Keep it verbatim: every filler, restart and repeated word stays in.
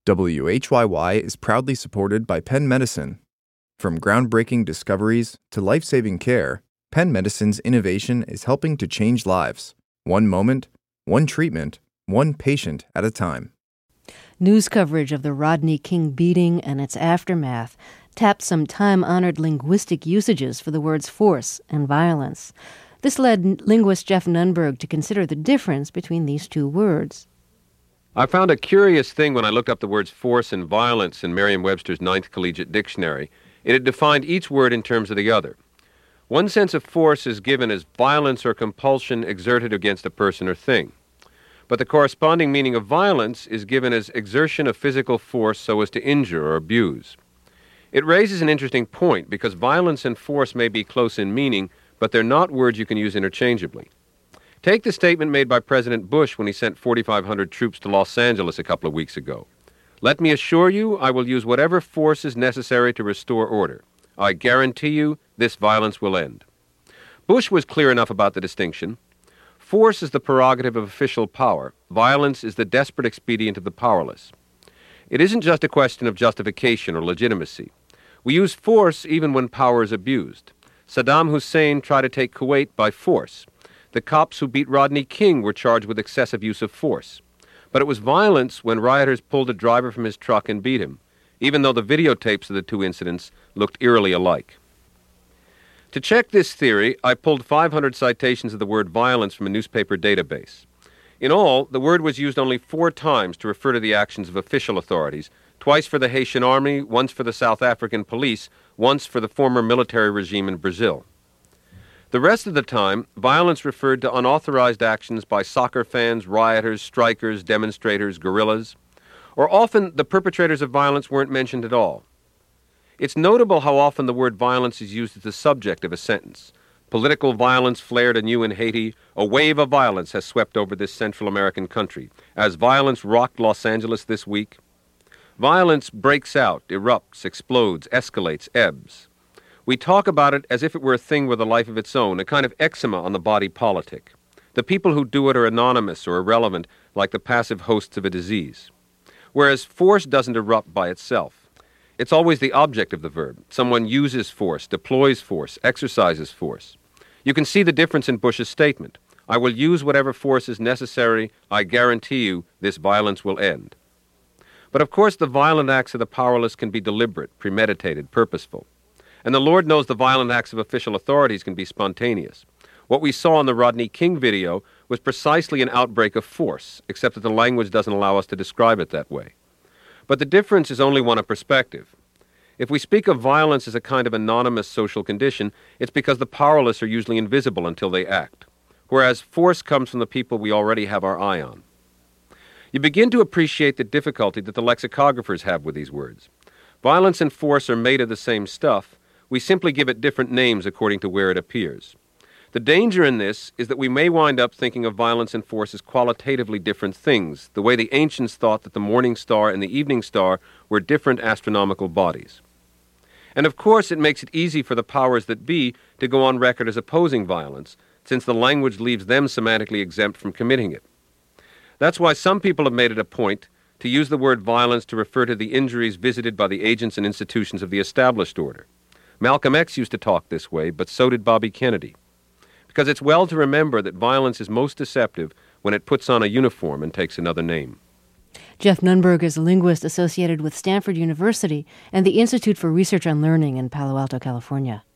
W H Y Y is proudly supported by Penn Medicine. From groundbreaking discoveries to life-saving care, Penn Medicine's innovation is helping to change lives, one moment, one treatment, one patient at a time. News coverage of the Rodney King beating and its aftermath tapped some time-honored linguistic usages for the words force and violence. This led linguist Jeff Nunberg to consider the difference between these two words. I found a curious thing when I looked up the words force and violence in Merriam-Webster's Ninth Collegiate Dictionary. It had defined each word in terms of the other. One sense of force is given as violence or compulsion exerted against a person or thing. But the corresponding meaning of violence is given as exertion of physical force so as to injure or abuse. It raises an interesting point because violence and force may be close in meaning, but they're not words you can use interchangeably. Take the statement made by President Bush when he sent forty-five hundred troops to Los Angeles a couple of weeks ago. Let me assure you, I will use whatever force is necessary to restore order. I guarantee you, this violence will end. Bush was clear enough about the distinction. Force is the prerogative of official power. Violence is the desperate expedient of the powerless. It isn't just a question of justification or legitimacy. We use force even when power is abused. Saddam Hussein tried to take Kuwait by force. The cops who beat Rodney King were charged with excessive use of force. But it was violence when rioters pulled a driver from his truck and beat him, even though the videotapes of the two incidents looked eerily alike. To check this theory, I pulled five hundred citations of the word violence from a newspaper database. In all, the word was used only four times to refer to the actions of official authorities, twice for the Haitian army, once for the South African police, once for the former military regime in Brazil. The rest of the time, violence referred to unauthorized actions by soccer fans, rioters, strikers, demonstrators, guerrillas, or often the perpetrators of violence weren't mentioned at all. It's notable how often the word violence is used as the subject of a sentence. Political violence flared anew in Haiti. A wave of violence has swept over this Central American country. As violence rocked Los Angeles this week, violence breaks out, erupts, explodes, escalates, ebbs. We talk about it as if it were a thing with a life of its own, a kind of eczema on the body politic. The people who do it are anonymous or irrelevant, like the passive hosts of a disease. Whereas force doesn't erupt by itself. It's always the object of the verb. Someone uses force, deploys force, exercises force. You can see the difference in Bush's statement. I will use whatever force is necessary. I guarantee you this violence will end. But of course the violent acts of the powerless can be deliberate, premeditated, purposeful. And the Lord knows the violent acts of official authorities can be spontaneous. What we saw in the Rodney King video was precisely an outbreak of force, except that the language doesn't allow us to describe it that way. But the difference is only one of perspective. If we speak of violence as a kind of anonymous social condition, it's because the powerless are usually invisible until they act, whereas force comes from the people we already have our eye on. You begin to appreciate the difficulty that the lexicographers have with these words. Violence and force are made of the same stuff. We simply give it different names according to where it appears. The danger in this is that we may wind up thinking of violence and force as qualitatively different things, the way the ancients thought that the morning star and the evening star were different astronomical bodies. And of course it makes it easy for the powers that be to go on record as opposing violence, since the language leaves them semantically exempt from committing it. That's why some people have made it a point to use the word violence to refer to the injuries visited by the agents and institutions of the established order. Malcolm X used to talk this way, but so did Bobby Kennedy. Because it's well to remember that violence is most deceptive when it puts on a uniform and takes another name. Jeff Nunberg is a linguist associated with Stanford University and the Institute for Research on Learning in Palo Alto, California.